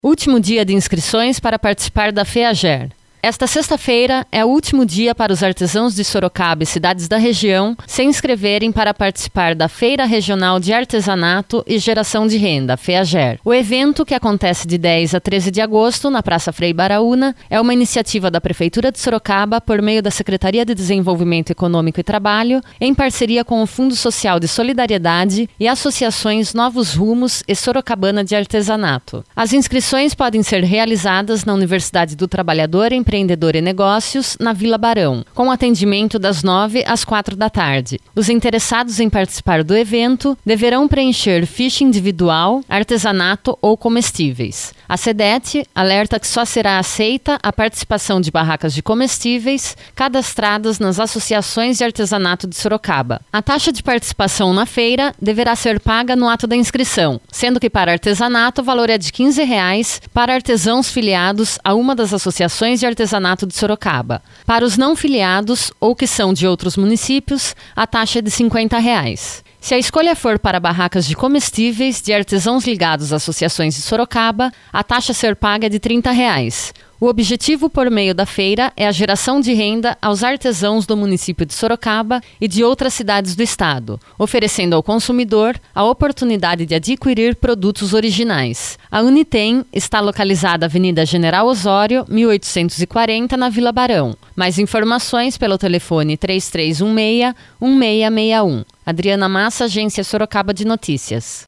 Último dia de inscrições para participar da FEAGER. Esta sexta-feira é o último dia para os artesãos de Sorocaba e cidades da região se inscreverem para participar da Feira Regional de Artesanato e Geração de Renda, FEAGER. O evento, que acontece de 10 a 13 de agosto na Praça Frei Baraúna, é uma iniciativa da Prefeitura de Sorocaba por meio da Secretaria de Desenvolvimento Econômico e Trabalho, em parceria com o Fundo Social de Solidariedade e associações Novos Rumos e Sorocabana de Artesanato. As inscrições podem ser realizadas na Universidade do Trabalhador, Empreendedor e Negócios, na Vila Barão, com atendimento das 9 às 4 da tarde. Os interessados em participar do evento deverão preencher ficha individual, artesanato ou comestíveis. A SEDET alerta que só será aceita a participação de barracas de comestíveis cadastradas nas associações de artesanato de Sorocaba. A taxa de participação na feira deverá ser paga no ato da inscrição, sendo que para artesanato o valor é de R$ 15 para artesãos filiados a uma das associações de artesanato de Sorocaba. Para os não filiados ou que são de outros municípios, a taxa é de R$ 50. Se a escolha for para barracas de comestíveis de artesãos ligados a associações de Sorocaba, a taxa a ser paga é de R$ 30. O objetivo por meio da feira é a geração de renda aos artesãos do município de Sorocaba e de outras cidades do estado, oferecendo ao consumidor a oportunidade de adquirir produtos originais. A Unitem está localizada na Avenida General Osório, 1840, na Vila Barão. Mais informações pelo telefone 3316-1661. Adriana Massa, Agência Sorocaba de Notícias.